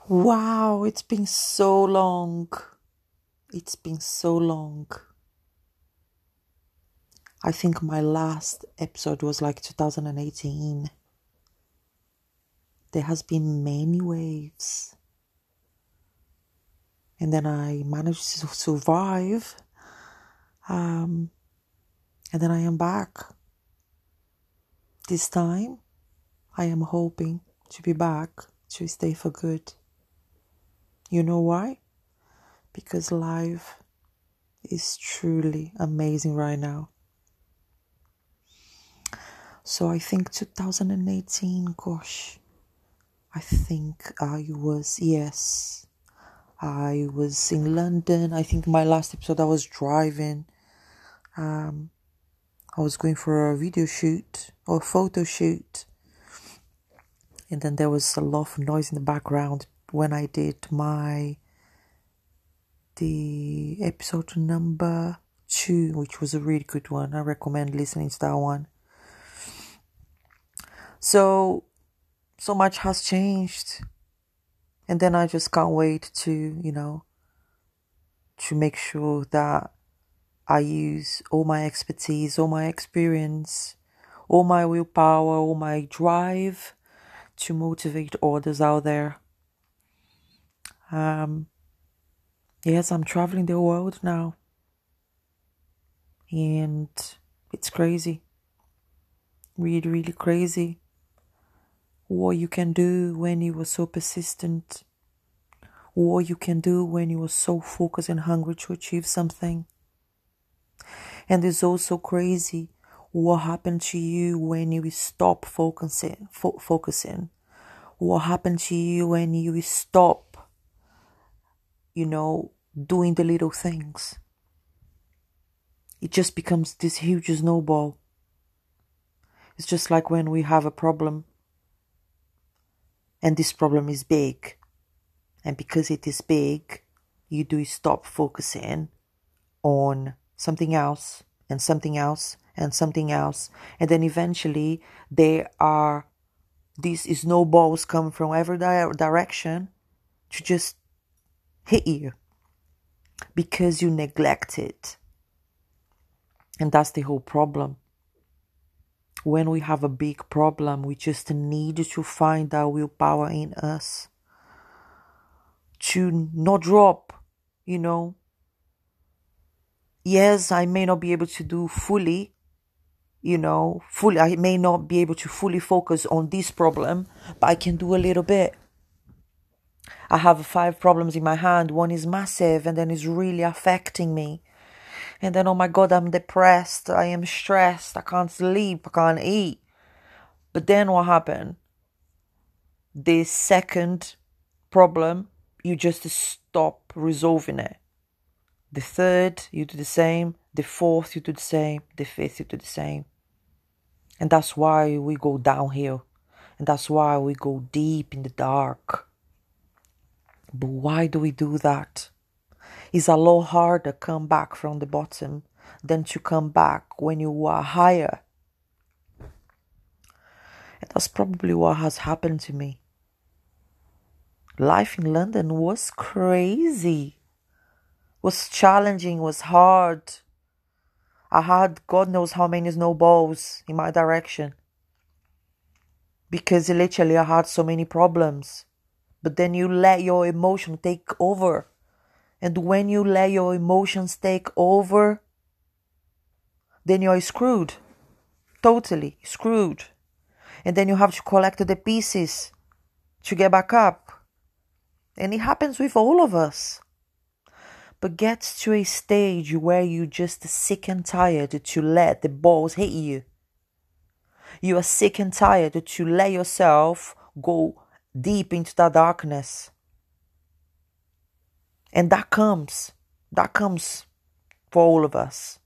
Wow, it's been so long. It's been so long. I think my last episode was like 2018. There has been many waves. And then I managed to survive. And then I am back. This time, I am hoping to be back to stay for good. You know why? Because life is truly amazing right now. So I think 2018, gosh, I think I was in London. I think my last episode I was driving. I was going for a video shoot or photo shoot. And then there was a lot of noise in the background when I did the episode number 2, which was a really good one. I recommend listening to that one. So much has changed. And then I just can't wait to make sure that I use all my expertise, all my experience, all my willpower, all my drive to motivate others out there. Yes, I'm traveling the world now. And it's crazy. Really, really crazy. What you can do when you were so persistent. What you can do when you were so focused and hungry to achieve something. And it's also crazy what happened to you when you stop focusing. What happened to you when you stop, doing the little things. It just becomes this huge snowball. It's just like when we have a problem and this problem is big. And because it is big, you do stop focusing on something else and something else and something else. And then eventually there are these snowballs come from every direction to just hit you because you neglect it. And that's the whole problem. When we have a big problem, we just need to find our willpower in us to not drop, Yes, I may not be able to do fully, I may not be able to fully focus on this problem, but I can do a little bit. I have 5 problems in my hand. One is massive and then it's really affecting me. And then, oh my God, I'm depressed. I am stressed. I can't sleep. I can't eat. But then what happened? The second problem, you just stop resolving it. The third, you do the same. The fourth, you do the same. The fifth, you do the same. And that's why we go downhill. And that's why we go deep in the dark. But why do we do that? It's a lot harder to come back from the bottom than to come back when you are higher. And that's probably what has happened to me. Life in London was crazy. Was challenging, was hard. I had God knows how many snowballs in my direction. Because literally I had so many problems. But then you let your emotion take over. And when you let your emotions take over, then you're screwed. Totally screwed. And then you have to collect the pieces to get back up. And it happens with all of us. But get to a stage where you just sick and tired to let the balls hit you. You are sick and tired to let yourself go deep into that darkness. And that comes for all of us.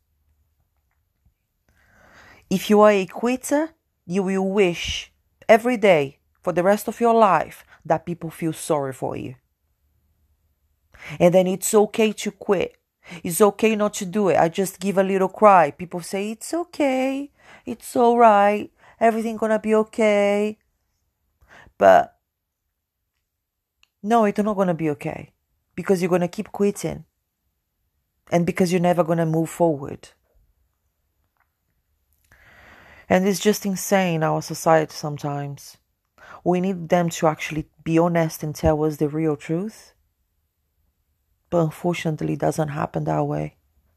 If you are a quitter, you will wish every day for the rest of your life that people feel sorry for you. And then it's okay to quit. It's okay not to do it. I just give a little cry. People say, it's okay. It's all right. Everything's gonna be okay. But No, it's not going to be okay. Because you're going to keep quitting. And because you're never going to move forward. And it's just insane, our society sometimes. We need them to actually be honest and tell us the real truth. But unfortunately, it doesn't happen that way.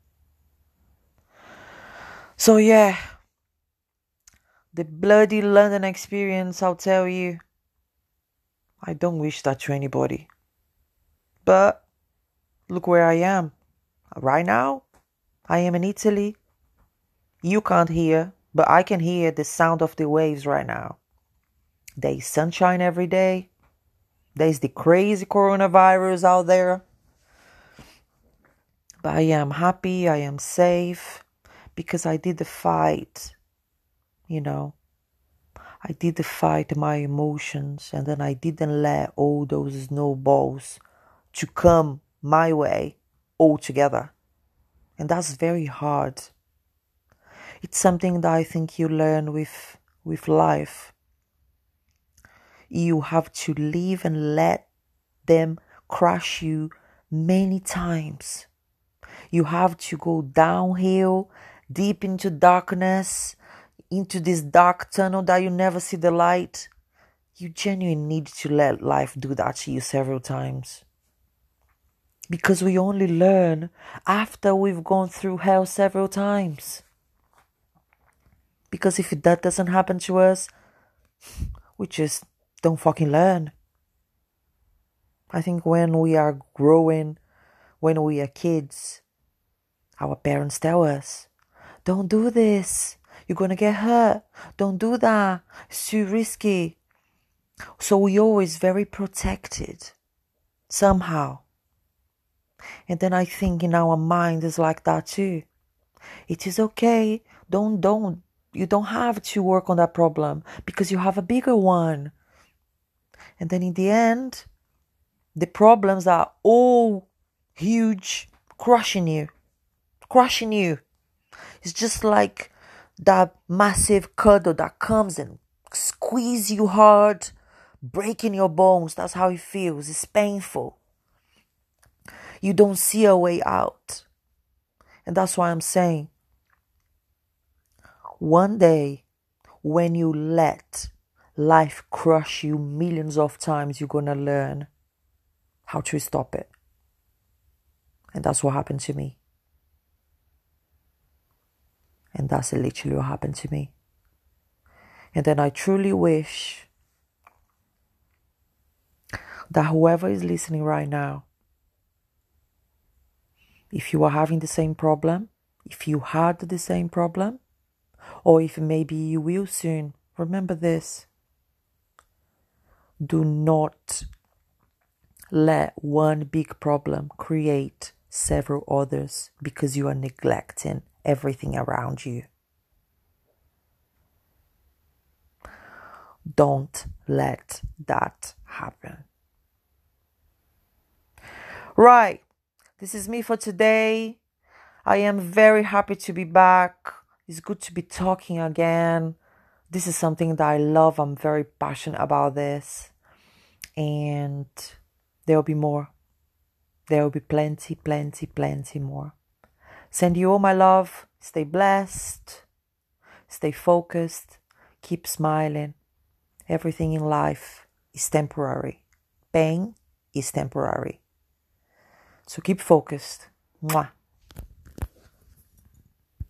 So yeah, the bloody London experience, I'll tell you, I don't wish that to anybody. But look where I am. Right now, I am in Italy. You can't hear, but I can hear the sound of the waves right now. There's sunshine every day. There's the crazy coronavirus out there. But I am happy, I am safe, because I did the fight, you know. I did the fight my emotions, and then I didn't let all those snowballs to come my way all together. And that's very hard. It's something that I think you learn with life. You have to live and let them crush you many times. You have to go downhill, deep into darkness, into this dark tunnel that you never see the light. You genuinely need to let life do that to you several times. Because we only learn after we've gone through hell several times. Because if that doesn't happen to us, we just don't fucking learn. I think when we are growing, when we are kids, our parents tell us, don't do this. You're going to get hurt. Don't do that. It's too risky. So we're always very protected. Somehow. And then I think in our mind is like that too. It is okay. You don't have to work on that problem because you have a bigger one. And then in the end, the problems are all huge, crushing you. Crushing you. It's just like that massive cuddle that comes and squeeze you hard, breaking your bones. That's how it feels. It's painful. You don't see a way out. And that's why I'm saying, one day, when you let life crush you millions of times, you're going to learn how to stop it. And that's what happened to me. And that's literally what happened to me. And then I truly wish that whoever is listening right now, if you are having the same problem, if you had the same problem, or if maybe you will soon, remember this. Do not let one big problem create several others because you are neglecting everything around you. Don't let that happen. Right. This is me for today. I am very happy to be back. It's good to be talking again. This is something that I love. I'm very passionate about this. And there will be more. There will be plenty, plenty, plenty more. Send you all my love. Stay blessed. Stay focused. Keep smiling. Everything in life is temporary. Pain is temporary. So keep focused. Mwah.